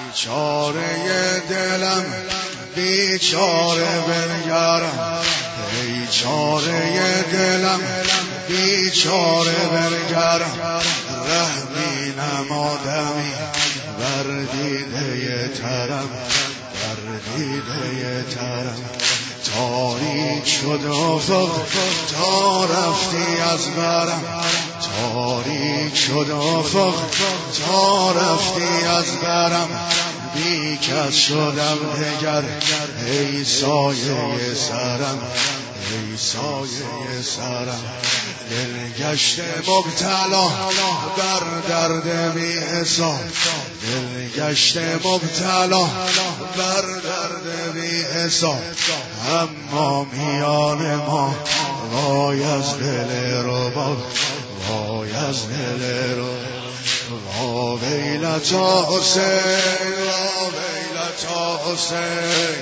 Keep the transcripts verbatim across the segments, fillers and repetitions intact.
بیچاره دلم بیچاره بنگرم، بیچاره دلم بیچاره بنگرم، رحمی نمادمی بر دیده ترم، بر دیده ترم. تاریک شد افق تا رفتی از برم، تاریک شد افق تا رفتی از برم. بی کس شدم دگر ای سایه سرم، ای سایه سرم. دل گشت مبتلا بر درد بی حساب، دل گشت مبتلا بر درد بی حساب. اما میان ما وای از دل رباب، وای از دل رباب. وا ویلتا حسین، وا ویلتا حسین،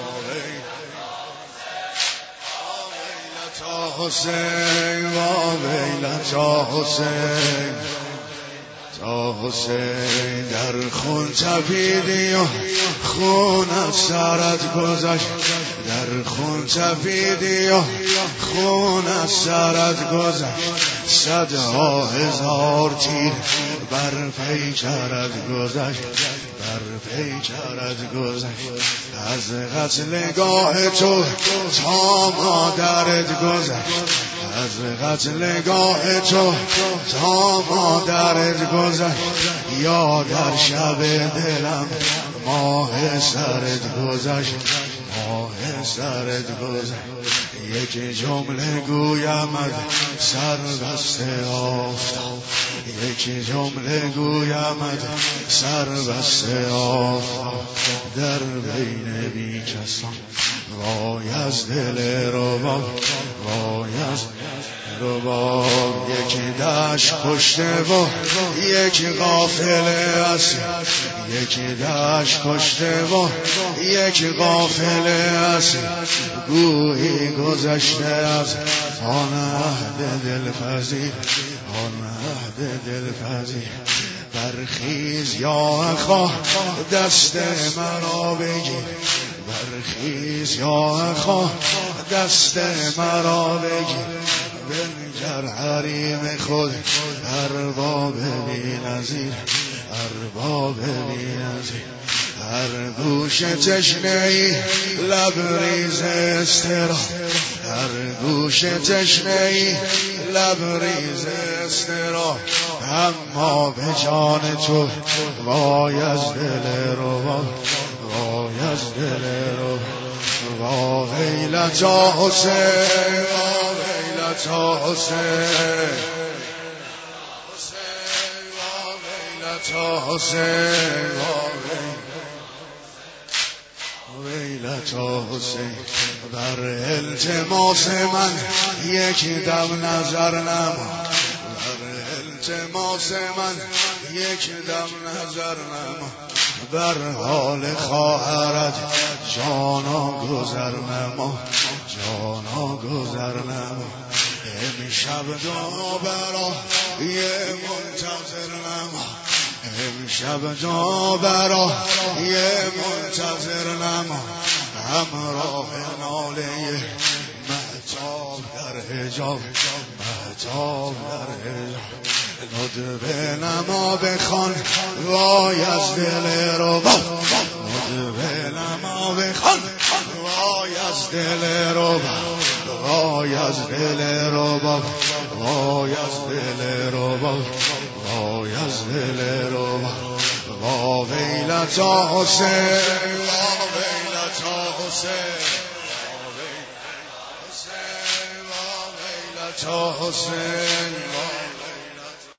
حسین، وا ویلتا حسین، تا حسین. در خون تپیدی و خون از سرت گذشت، در خون تپیدی و خون از سرت گذشت. صدها هزار تیر بر پیکرت گذشت، بر پیکرت گذشت. از قتلگاه تو تا مادرت گذشت، از قتلگاه تو تا مادرت گذشت. یا در شب دلم ماه سرت گذشت، ماه سرت گذشت. یک جمله گویمت سر بسته آفتاب، یک جمله گویمت سر بسته آفتاب. در بین بی کسان وای از دل رباب، وای از رباب. یک دشت کشته و یک قافله اسیر، یک دشت کشته و یک قافله اسیر. گویی گذشته از آن عهد دلپذیر، آن عهد دلپذیر. برخیز یا اخا دست مرا بگیر، برخیز یا اخا دست مرا بگیر. بنگر حریم خود ارباب بی نظیر، ارباب بی نظیر. هر گوش تشنه ای لبریز استرا، هر گوش تشنه ای لبریز استرا. اما به جان تو وای از دل رباب، وای از دل رباب. وا ویلتا حسین، وا ویلتا حسین، وا ویلتا حسین، ویلتا حسین. بر التماس من یک دم نظر نما، بر التماس من یک دم نظر نما. بر حال خواهرت جانا گذر نما، جانا گذر نما. امشب دو برای منتظر نما، امشب دو برای منتظر نما. همراه ناله مهتاب در حجاب، مهتاب در حجاب. ندبه نما بخوان وای از دل رباب، ندبه نما بخوان وای از دل رباب، وای از دل رباب، وای از دل رباب، وای از دل رباب. وا ویلتا حسین، وا ویلتا حسین، وا ویلتا حسین.